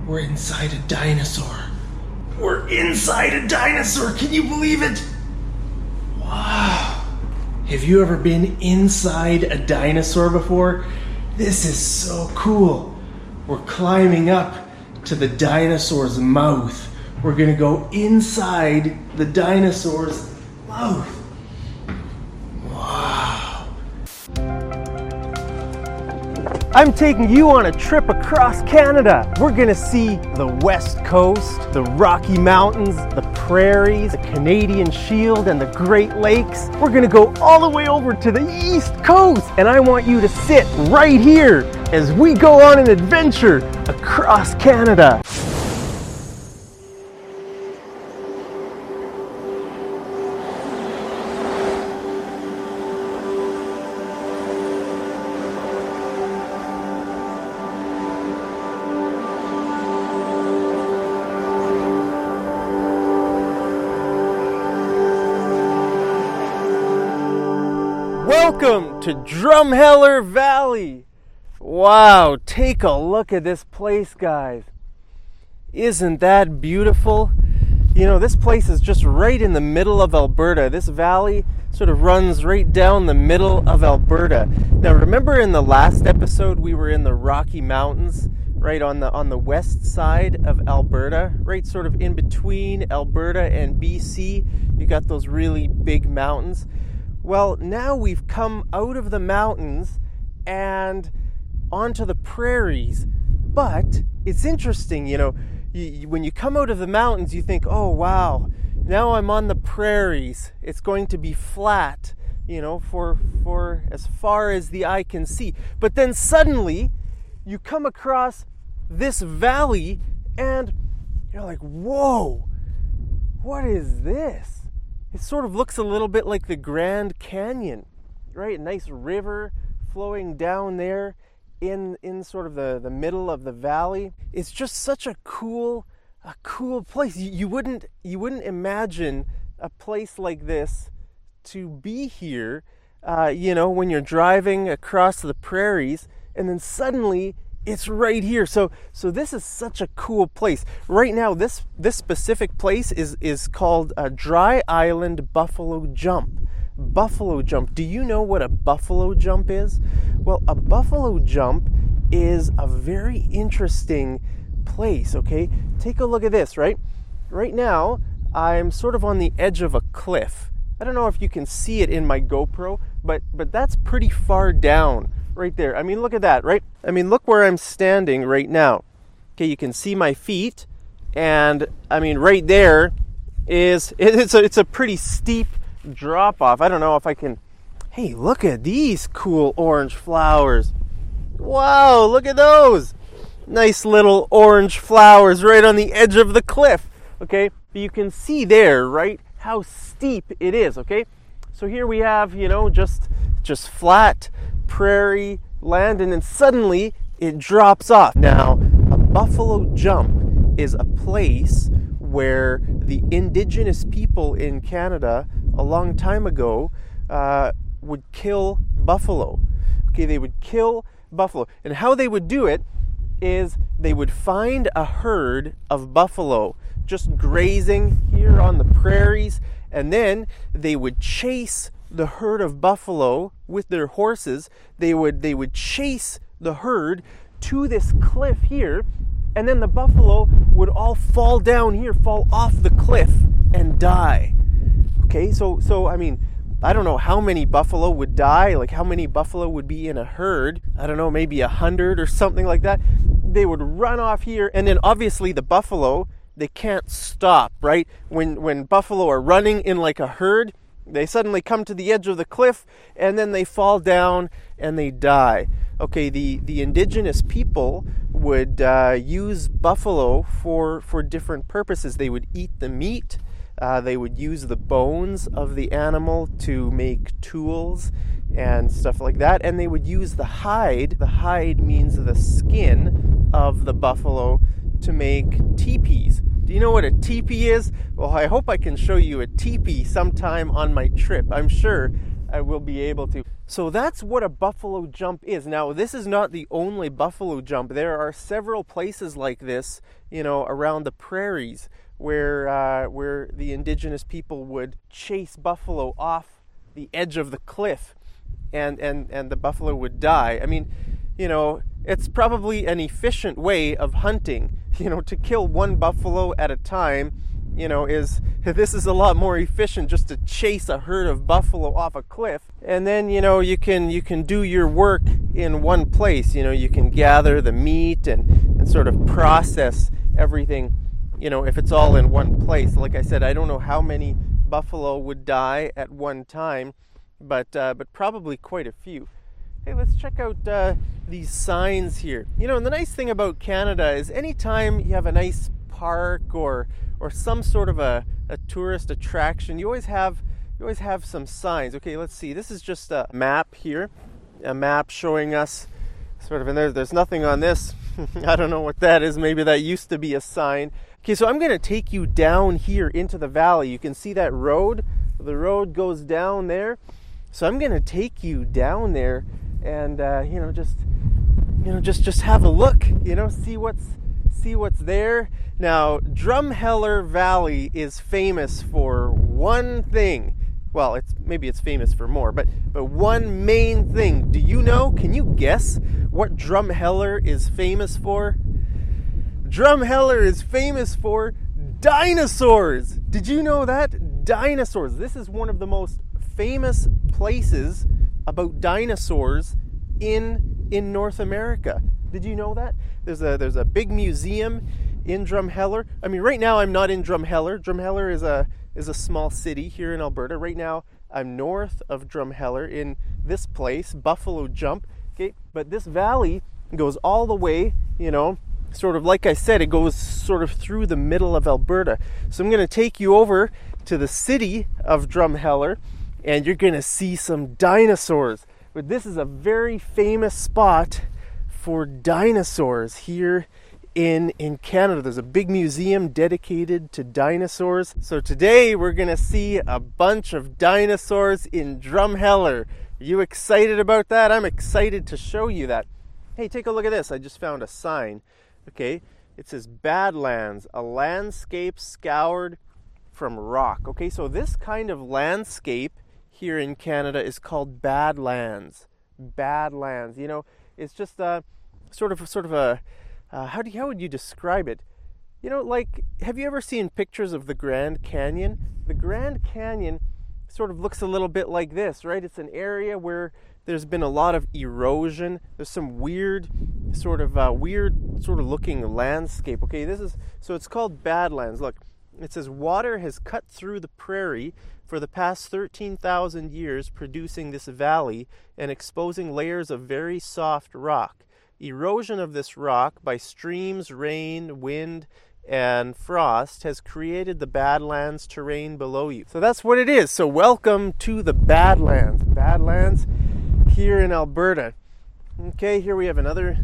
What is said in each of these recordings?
We're inside a dinosaur. We're inside a dinosaur. Can you believe it? Wow. Have you ever been inside a dinosaur before? This is so cool. We're climbing up to the dinosaur's mouth. We're gonna go inside the dinosaur's mouth. Wow. I'm taking you on a trip across Canada. We're gonna see the West Coast, the Rocky Mountains, the prairies, the Canadian Shield, and the Great Lakes. We're gonna go all the way over to the East Coast, and I want you to sit right here as we go on an adventure across Canada. Welcome to Drumheller Valley. Wow, take a look at this place, guys. Isn't that beautiful? You know, this place is just right in the middle of Alberta. This valley sort of runs right down the middle of Alberta. Now, remember in the last episode we were in the Rocky Mountains, right on the west side of Alberta, right sort of in between Alberta and BC. You got those really big mountains. Well, now we've come out of the mountains and onto the prairies. But it's interesting, you know, when you come out of the mountains, you think, oh, wow, now I'm on the prairies. It's going to be flat, you know, for as far as the eye can see. But then suddenly you come across this valley and you're like, whoa, what is this? It sort of looks a little bit like the Grand Canyon, right? A nice river flowing down there in sort of the middle of the valley. It's just such a cool place. You wouldn't imagine a place like this to be here, you know, when you're driving across the prairies, and then suddenly it's right here. So this is such a cool place. Right now, this specific place is called Dry Island Buffalo Jump. Buffalo Jump. Do you know what a buffalo jump is? Well, a buffalo jump is a very interesting place, okay? Take a look at this, right? Right now, I'm sort of on the edge of a cliff. I don't know if you can see it in my GoPro, but that's pretty far down. Right there. I mean, look at that, right? I mean, look where I'm standing right now. Okay, you can see my feet, and I mean, right there it's a pretty steep drop off. I don't know if I can. Hey, look at these cool orange flowers. Wow, look at those. Nice little orange flowers right on the edge of the cliff. Okay, you can see there, right, how steep it is. Okay, so here we have, you know, just flat prairie land, and then suddenly it drops off. Now, a buffalo jump is a place where the indigenous people in Canada a long time ago would kill buffalo. Okay, they would kill buffalo. And how they would do it is they would find a herd of buffalo just grazing here on the prairies, and then they would chase the herd of buffalo with their horses. They would chase the herd to this cliff here, and then the buffalo would all fall down here, fall off the cliff and die. Okay, so I mean, I don't know how many buffalo would die, like how many buffalo would be in a herd. I don't know, maybe 100 or something like that. They would run off here, and then obviously the buffalo, they can't stop, right? When buffalo are running in like a herd, they suddenly come to the edge of the cliff, and then they fall down and they die. Okay, the indigenous people would use buffalo for different purposes. They would eat the meat. They would use the bones of the animal to make tools and stuff like that. And they would use the hide. The hide means the skin of the buffalo to make teepees. Do you know what a teepee is? Well, I hope I can show you a teepee sometime on my trip. I'm sure I will be able to. So that's what a buffalo jump is. Now, this is not the only buffalo jump. There are several places like this, around the prairies where the indigenous people would chase buffalo off the edge of the cliff, and the buffalo would die. I mean, it's probably an efficient way of hunting. To kill one buffalo at a time, this is a lot more efficient just to chase a herd of buffalo off a cliff. And then, you can do your work in one place. You can gather the meat and sort of process everything, if it's all in one place. Like I said, I don't know how many buffalo would die at one time, but probably quite a few. Hey, let's check out these signs here. And the nice thing about Canada is anytime you have a nice park or some sort of a tourist attraction, you always have some signs. Okay, let's see. This is just a map here, a map showing us sort of, and there's nothing on this. I don't know what that is. Maybe that used to be a sign. Okay, so I'm going to take you down here into the valley. You can see that road. The road goes down there. So I'm going to take you down there and just have a look. See what's there. Now, Drumheller Valley is famous for one thing. Well, maybe it's famous for more, but one main thing. Do you know? Can you guess what Drumheller is famous for? Drumheller is famous for dinosaurs. Did you know that? Dinosaurs. This is one of the most famous places about dinosaurs in North America. Did you know that? There's a big museum in Drumheller. I mean, right now I'm not in Drumheller. Drumheller is a small city here in Alberta. Right now I'm north of Drumheller in this place, Buffalo Jump. Okay, but this valley goes all the way, sort of like I said, it goes sort of through the middle of Alberta. So I'm going to take you over to the city of Drumheller, and you're going to see some dinosaurs. But this is a very famous spot for dinosaurs here in Canada. There's a big museum dedicated to dinosaurs. So today we're going to see a bunch of dinosaurs in Drumheller. Are you excited about that? I'm excited to show you that. Hey, take a look at this. I just found a sign. Okay, it says Badlands, a landscape scoured from rock. Okay, so this kind of landscape here in Canada is called Badlands. Badlands. It's just sort of a how would you describe it? Like, have you ever seen pictures of the Grand Canyon? The Grand Canyon sort of looks a little bit like this, right? It's an area where there's been a lot of erosion. There's some weird sort of looking landscape. Okay, so it's called Badlands. Look, it says water has cut through the prairie for the past 13,000 years, producing this valley and exposing layers of very soft rock. Erosion of this rock by streams, rain, wind, and frost has created the Badlands terrain below you. So that's what it is. So welcome to the Badlands. Badlands here in Alberta. Okay, here we have another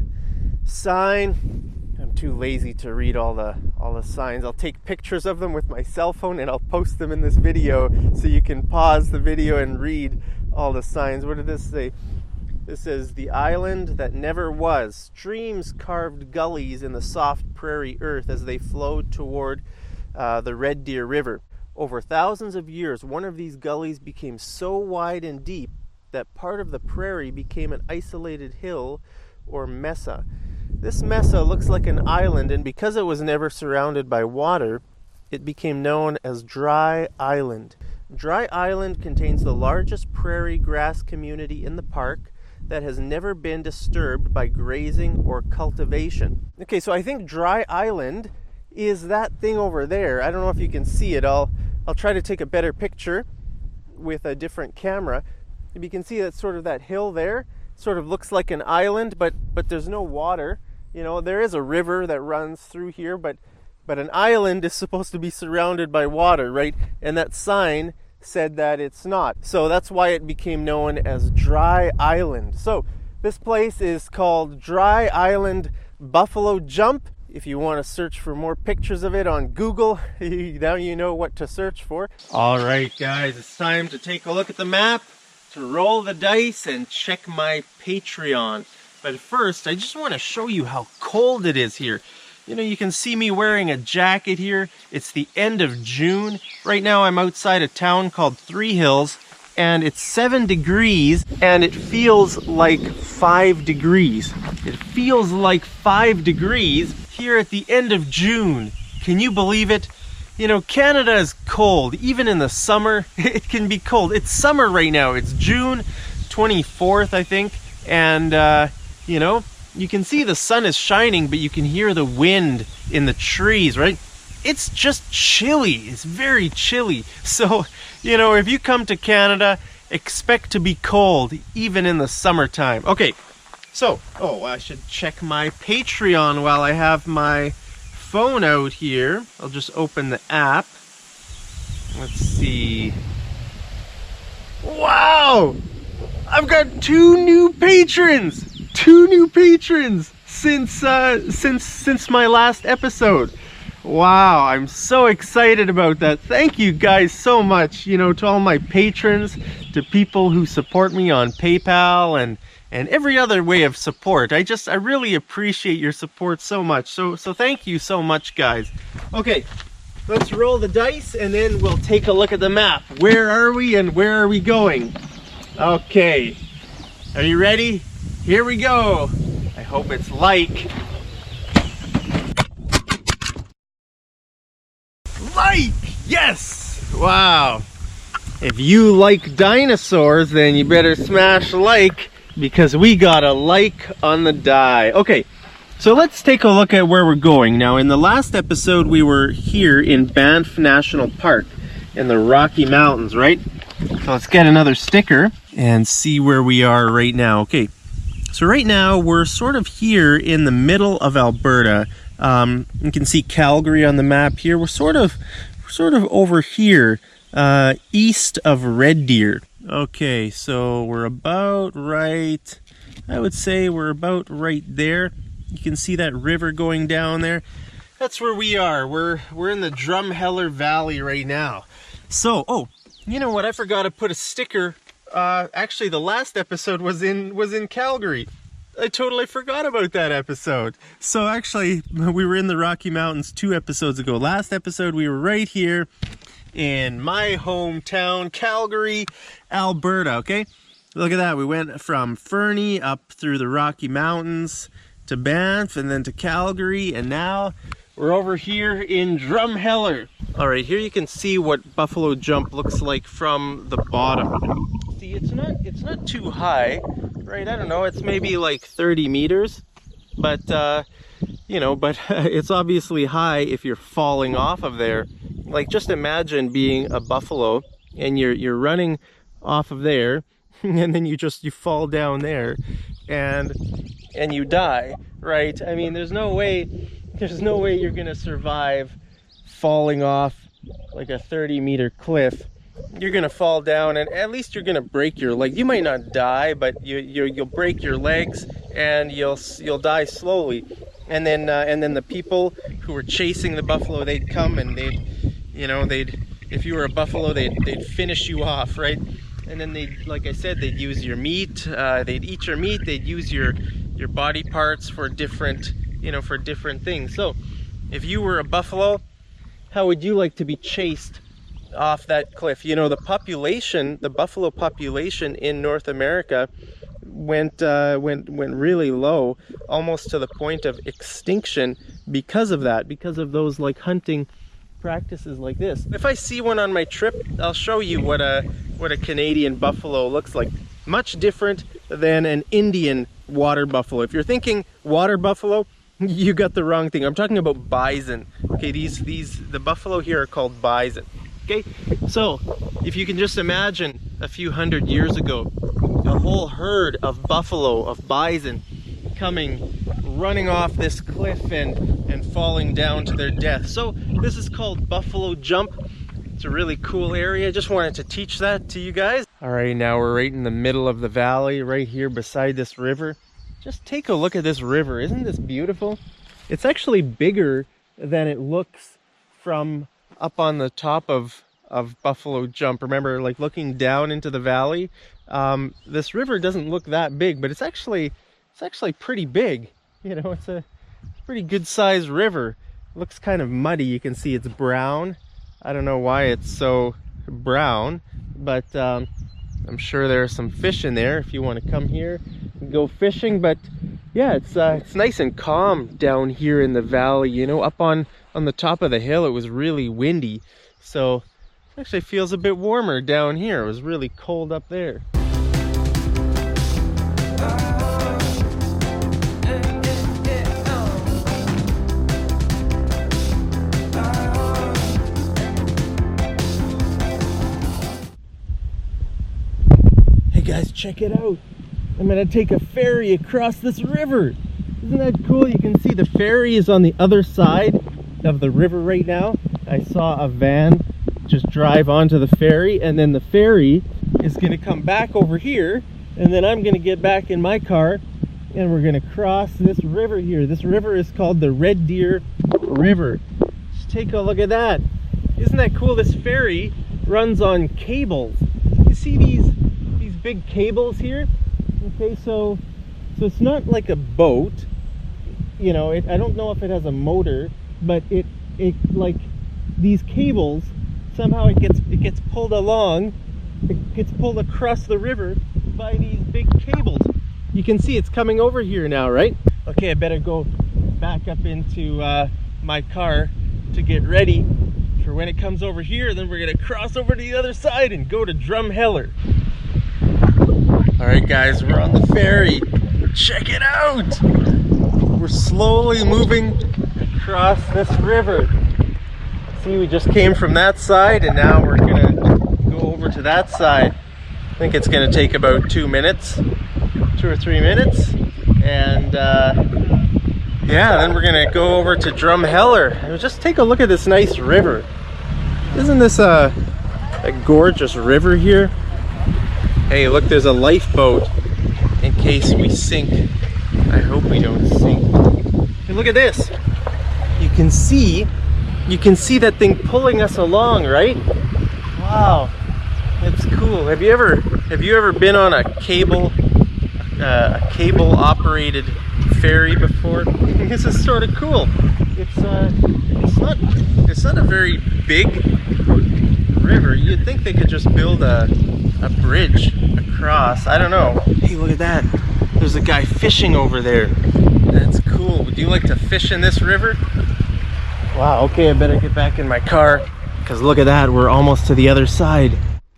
sign. I'm too lazy to read all the signs. I'll take pictures of them with my cell phone and I'll post them in this video so you can pause the video and read all the signs. What did this say? This says, the island that never was. Streams carved gullies in the soft prairie earth as they flowed toward the Red Deer River. Over thousands of years, one of these gullies became so wide and deep that part of the prairie became an isolated hill or mesa. This mesa looks like an island, and because it was never surrounded by water, it became known as Dry Island. Dry Island contains the largest prairie grass community in the park that has never been disturbed by grazing or cultivation. Okay, so I think Dry Island is that thing over there. I don't know if you can see it. I'll try to take a better picture with a different camera. If you can see that sort of that hill there, sort of looks like an island, but there's no water. There is a river that runs through here, but an island is supposed to be surrounded by water, right? And that sign said that it's not. So that's why it became known as Dry Island. So this place is called Dry Island Buffalo Jump. If you want to search for more pictures of it on Google, now you know what to search for. All right, guys, it's time to take a look at the map to roll the dice and check my Patreon. But first, I just want to show you how cold it is here. You know, you can see me wearing a jacket here. It's the end of June. Right now I'm outside a town called Three Hills, and it's 7 degrees, and it feels like 5 degrees. It feels like 5 degrees here at the end of June. Can you believe it? You know, Canada is cold. Even in the summer, it can be cold. It's summer right now. It's June 24th, I think. And, you know, you can see the sun is shining, but you can hear the wind in the trees, right? It's just chilly. It's very chilly. So, you know, if you come to Canada, expect to be cold, even in the summertime. Okay, so, I should check my Patreon while I have my phone out here. I'll just open the app. Let's see. Wow! I've got 2 new patrons! 2 new patrons since my last episode. Wow, I'm so excited about that. Thank you guys so much, you know, to all my patrons, to people who support me on PayPal and every other way of support. I really appreciate your support so much. So thank you so much, guys. Okay, let's roll the dice and then we'll take a look at the map. Where are we and where are we going? Okay, are you ready? Here we go. I hope it's like. Yes! Wow. If you like dinosaurs, then you better smash like, because we got a like on the die. Okay, so let's take a look at where we're going. Now, in the last episode, we were here in Banff National Park in the Rocky Mountains, right? So let's get another sticker and see where we are right now. Okay, so right now we're sort of here in the middle of Alberta. You can see Calgary on the map here. We're sort of over here, east of Red Deer. Okay, so we're about right, I would say we're about right there. You can see that river going down there. That's where we are. We're in the Drumheller Valley right now. So, you know what? I forgot to put a sticker. Actually, the last episode was in Calgary. I totally forgot about that episode. So actually, we were in the Rocky Mountains 2 episodes ago. Last episode, we were right here in my hometown, Calgary, Alberta, okay? Look at that. We went from Fernie up through the Rocky Mountains to Banff and then to Calgary, and now we're over here in Drumheller. All right, here you can see what Buffalo Jump looks like from the bottom. See, it's not too high, right? I don't know, it's maybe like 30 meters, but you know, but it's obviously high if you're falling off of there. Like, just imagine being a buffalo and you're running off of there, and then you fall down there and you die, right? I mean, there's no way you're gonna survive falling off like a 30-meter cliff. You're gonna fall down, and at least you're gonna break your leg. You might not die, but you'll break your legs, and you'll die slowly. And then the people who were chasing the buffalo, they'd come and if you were a buffalo, they'd finish you off, right? And then like I said, they'd use your meat. They'd eat your meat. They'd use your body parts for different things. So, if you were a buffalo, how would you like to be chased off that cliff? You know, the buffalo population in North America went really low, almost to the point of extinction because of that, because of those like hunting practices like this. If I see one on my trip, I'll show you what a Canadian buffalo looks like. Much different than an Indian water buffalo. If you're thinking water buffalo, you got the wrong thing. I'm talking about bison. Okay, the buffalo here are called bison. Okay, so if you can just imagine a few hundred years ago, a whole herd of buffalo, of bison, running off this cliff and falling down to their death. So this is called Buffalo Jump. It's a really cool area. Just wanted to teach that to you guys. All right, now we're right in the middle of the valley, right here beside this river. Just take a look at this river. Isn't this beautiful? It's actually bigger than it looks from up on the top of of Buffalo Jump. Remember, like looking down into the valley, this river doesn't look that big, but it's actually pretty big. You know, it's a pretty good sized river. It looks kind of muddy. You can see it's brown. I don't know why it's so brown, but I'm sure there are some fish in there if you want to come here and go fishing. But yeah, it's nice and calm down here in the valley. You know, up on the top of the hill it was really windy, so it actually feels a bit warmer down here. It was really cold up there. Guys, check it out. I'm gonna take a ferry across this river. Isn't that cool? You can see the ferry is on the other side of the river right now. I saw a van just drive onto the ferry, and then the ferry is gonna come back over here, and then I'm gonna get back in my car and we're gonna cross this river here. This river is called the Red Deer River. Just take a look at that. Isn't that cool? This ferry runs on cables. You see these big cables here? Okay, so it's not like a boat, you know. I don't know if it has a motor, but it like these cables, somehow it gets pulled along, it gets pulled across the river by these big cables. You can see it's coming over here now, right? Okay, I better go back up into my car to get ready for when it comes over here. Then we're gonna cross over to the other side and go to Drumheller. Alright guys, we're on the ferry. Check it out! We're slowly moving across this river. See, we just came from that side and now we're gonna go over to that side. I think it's gonna take about 2 minutes, 2 or 3 minutes. And yeah, then we're gonna go over to Drumheller. And just take a look at this nice river. Isn't this a gorgeous river here? Hey, look, there's a lifeboat in case we sink. I hope we don't sink. Hey, look at this. You can see that thing pulling us along, right? Wow, it's cool. Have you ever been on a cable operated ferry before? This is sort of cool. It's not a very big river. You'd think they could just build a bridge across. I don't know. Hey, look at that. There's a guy fishing over there. That's cool. Would you like to fish in this river? Wow, okay, I better get back in my car because look at that. We're almost to the other side.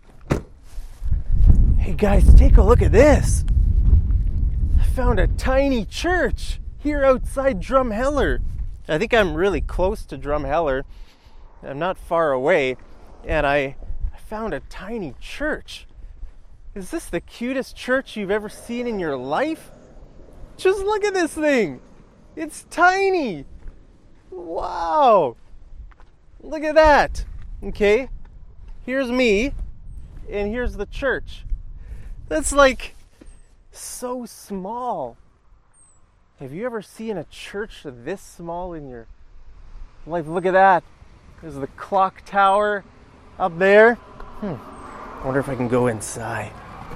Hey guys, take a look at this. I found a tiny church here outside Drumheller. I think I'm really close to Drumheller. I'm not far away, and I found a tiny church. Is this the cutest church you've ever seen in your life? Just look at this thing. It's tiny. Wow. Look at that. Okay. Here's me, and here's the church. That's like so small. Have you ever seen a church this small in your life? Look at that. There's the clock tower up there. I wonder if I can go inside.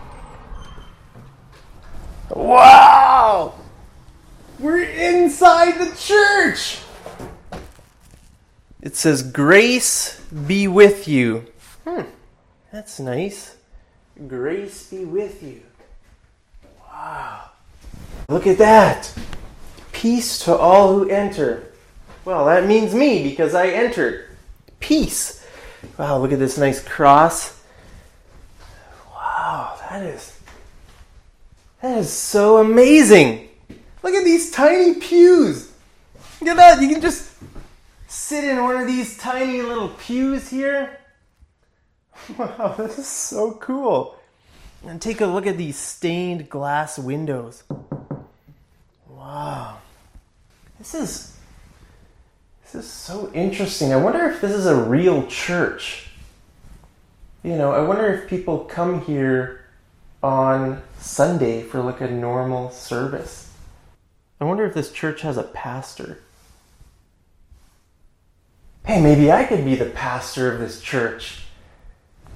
Wow! We're inside the church! It says, "Grace be with you." That's nice. Grace be with you. Wow. Look at that. Peace to all who enter. Well, that means me because I entered. Peace. Wow, look at this nice cross. Wow, that is so amazing. Look at these tiny pews. Look at that. You can just sit in one of these tiny little pews here. Wow, this is so cool. And take a look at these stained glass windows. Wow. This is so interesting. I wonder if this is a real church. You know, I wonder if people come here on Sunday for like a normal service. I wonder if this church has a pastor. Hey, maybe I could be the pastor of this church.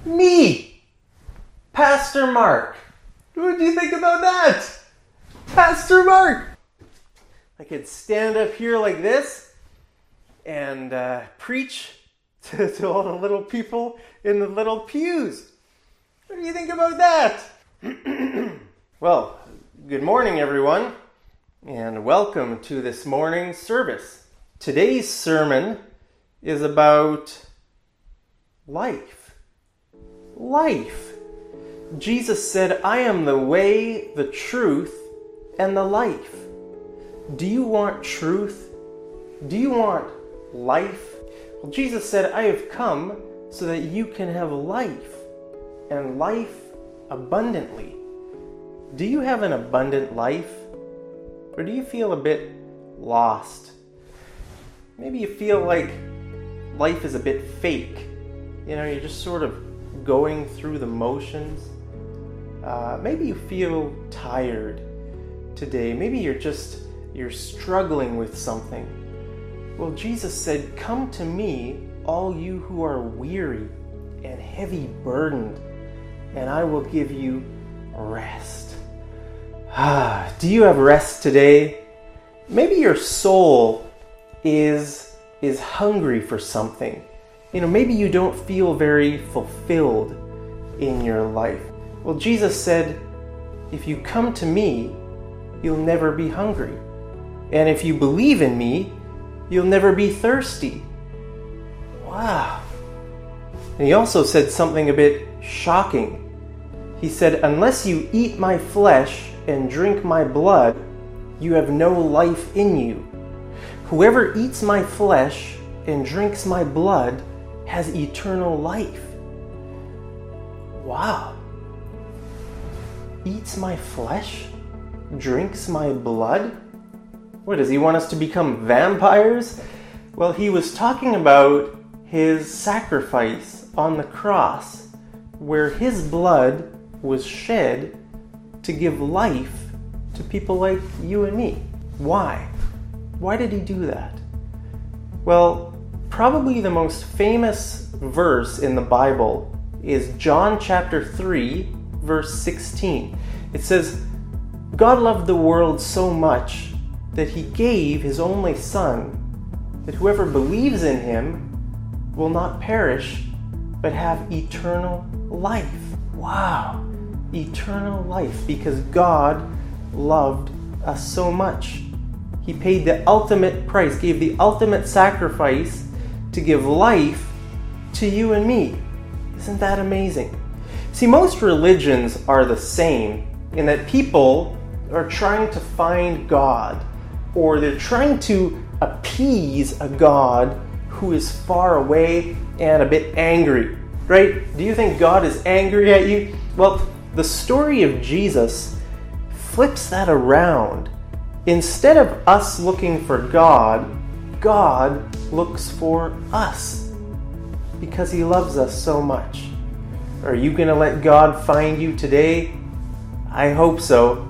Me, Pastor Mark. What do you think about that? Pastor Mark. I could stand up here like this and preach to all the little people in the little pews. What do you think about that? Well, good morning, everyone, and welcome to this morning's service. Today's sermon is about life. Life. Jesus said, I am the way, the truth, and the life. Do you want truth? Do you want life? Well, Jesus said, I have come so that you can have life, and life abundantly. Do you have an abundant life? Or do you feel a bit lost? Maybe you feel like life is a bit fake. You know, you're just sort of going through the motions. Maybe you feel tired today. Maybe you're struggling with something. Well, Jesus said, come to me, all you who are weary and heavy burdened, and I will give you rest. Do you have rest today? Maybe your soul is hungry for something. You know, maybe you don't feel very fulfilled in your life. Well, Jesus said, if you come to me, you'll never be hungry. And if you believe in me, you'll never be thirsty. Wow. And he also said something a bit shocking. He said, unless you eat my flesh and drink my blood, you have no life in you. Whoever eats my flesh and drinks my blood has eternal life. Wow. Eats my flesh? Drinks my blood? What, does he want us to become vampires? Well, he was talking about his sacrifice on the cross, where his blood was shed to give life to people like you and me. Why? Why did he do that? Well, probably the most famous verse in the Bible is John chapter 3, verse 16. It says, God loved the world so much that he gave his only Son, that whoever believes in him will not perish, but have eternal life. Wow! Eternal life, because God loved us so much. He paid the ultimate price, gave the ultimate sacrifice to give life to you and me. Isn't that amazing? See, most religions are the same in that people are trying to find God, or they're trying to appease a God who is far away and a bit angry, right? Do you think God is angry at you? Well, the story of Jesus flips that around. Instead of us looking for God, God looks for us because he loves us so much. Are you going to let God find you today? I hope so.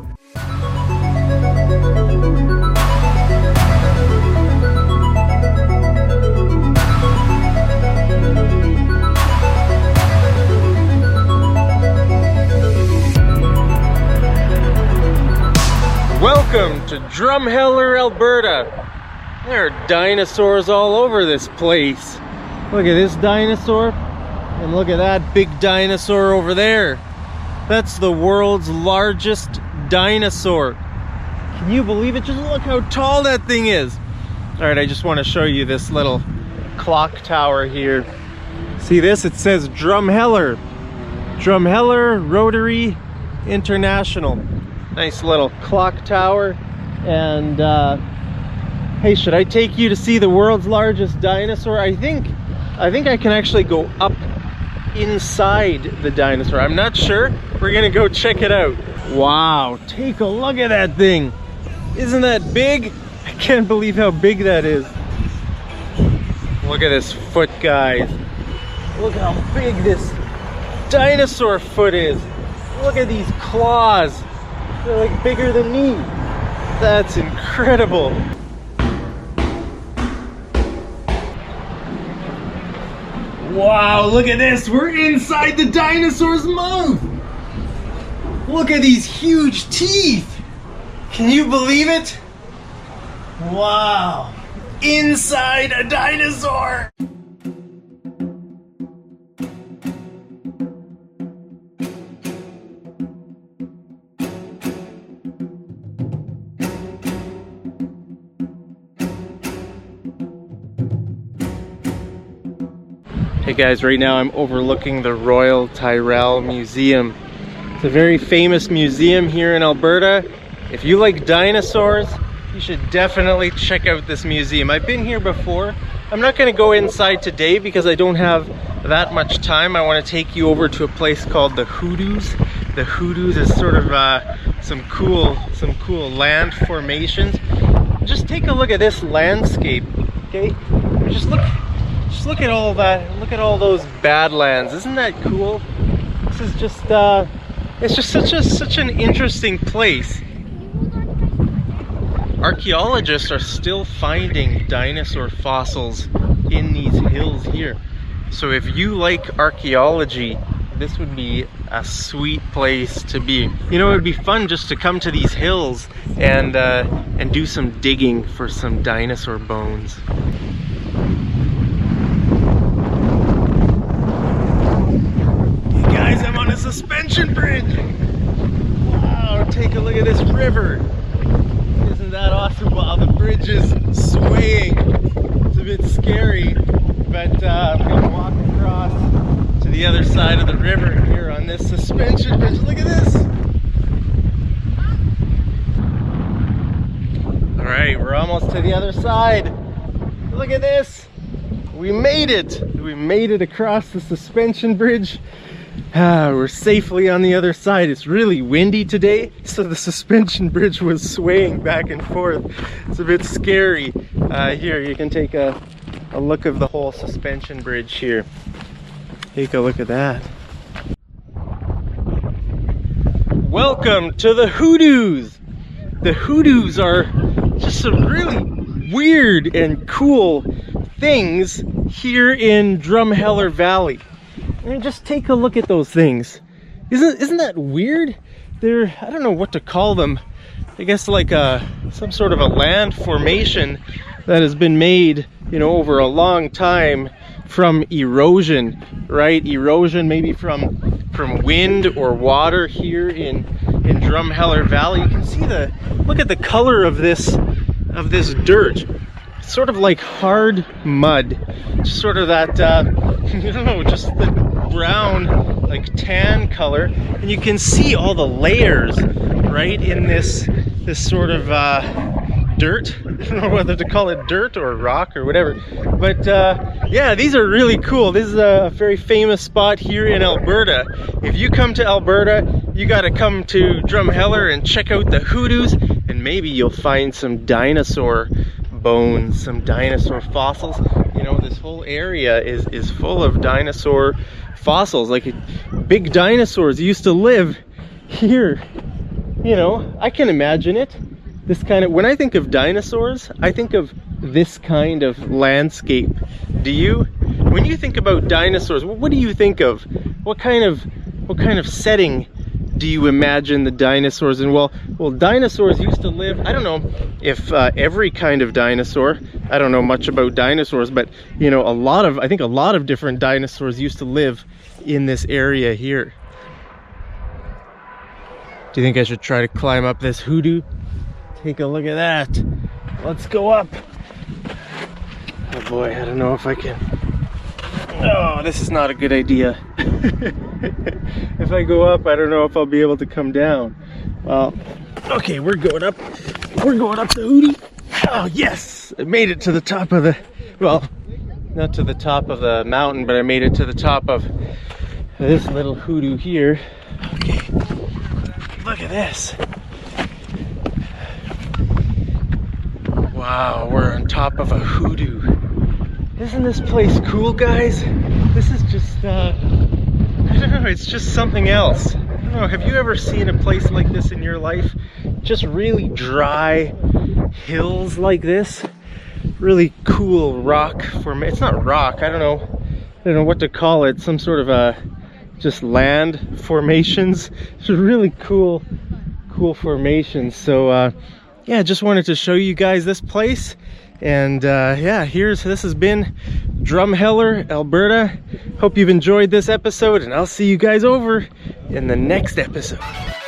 Welcome to Drumheller, Alberta. There are dinosaurs all over this place. Look at this dinosaur, and look at that big dinosaur over there. That's the world's largest dinosaur. Can you believe it? Just look how tall that thing is. Alright, I just want to show you this little clock tower here. See this? It says Drumheller. Drumheller Rotary International. Nice little clock tower. And hey, should I take you to see the world's largest dinosaur? I think I can actually go up inside the dinosaur. I'm not sure. We're gonna go check it out. Wow, take a look at that thing. Isn't that big? I can't believe how big that is. Look at this foot, guys. Look how big this dinosaur foot is. Look at these claws. They're like bigger than me. That's incredible. Wow, look at this. We're inside the dinosaur's mouth. Look at these huge teeth. Can you believe it? Wow. Inside a dinosaur. Hey guys, right now I'm overlooking the Royal Tyrrell Museum. It's a very famous museum here in Alberta. If you like dinosaurs, you should definitely check out this museum. I've been here before. I'm not going to go inside today because I don't have that much time. I want to take you over to a place called the Hoodoos. The Hoodoos is sort of some cool land formations. Just take a look at this landscape, okay? Just look at all that. Look at all those badlands. Isn't that cool? This is just it's just such an interesting place. Archaeologists are still finding dinosaur fossils in these hills here. So if you like archaeology, this would be a sweet place to be. You know, it would be fun just to come to these hills and do some digging for some dinosaur bones. Guys, I'm on a suspension bridge. Wow, take a look at this river. Isn't that awesome? Wow, the bridge is swaying. It's a bit scary, but I'm gonna walk across to the other side of the river here on this suspension bridge. Look at this. All right, we're almost to the other side. Look at this. We made it. We made it across the suspension bridge. We're safely on the other side. It's really windy today, so the suspension bridge was swaying back and forth. It's a bit scary. Here, you can take a look of the whole suspension bridge here. Take a look at that. Welcome to the Hoodoos! The Hoodoos are just some really weird and cool things here in Drumheller Valley. And just take a look at those things. Isn't that weird? They're, I don't know what to call them. I guess like some sort of a land formation that has been made, you know, over a long time from erosion, right? Erosion maybe from wind or water here in Drumheller Valley. You can see look at the color of this dirt. It's sort of like hard mud. Just sort of that I don't know, just the brown, like tan color, and you can see all the layers right in this sort of dirt. I don't know whether to call it dirt or rock or whatever, but yeah, these are really cool. This is a very famous spot here in Alberta. If you come to Alberta, you got to come to Drumheller and check out the Hoodoos, and maybe you'll find some dinosaur bones, some dinosaur fossils. You know, this whole area is full of dinosaur fossils. Like big dinosaurs used to live here. You know, I can imagine it. This kind of, when I think of dinosaurs, I think of this kind of landscape. Do you? When you think about dinosaurs, what do you think of? What kind of setting do you imagine the dinosaurs in? Well, dinosaurs used to live, I don't know if every kind of dinosaur, I don't know much about dinosaurs, but you know, I think a lot of different dinosaurs used to live in this area here. Do you think I should try to climb up this hoodoo? Take a look at that. Let's go up. Oh boy, I don't know if I can. Oh, this is not a good idea. If I go up, I don't know if I'll be able to come down. Well, okay, we're going up. We're going up the hoodoo. Oh yes, I made it to the top of the, well, not to the top of the mountain, but I made it to the top of this little hoodoo here. Okay, look at this. Wow, we're on top of a hoodoo. Isn't this place cool, guys? This is just, I don't know, it's just something else. I don't know, have you ever seen a place like this in your life? Just really dry hills like this. Really cool rock formation. It's not rock, I don't know. don't know what to call it, some sort of just land formations. It's really cool formations. So yeah, just wanted to show you guys this place. And yeah, this has been Drumheller, Alberta. Hope you've enjoyed this episode, and I'll see you guys over in the next episode.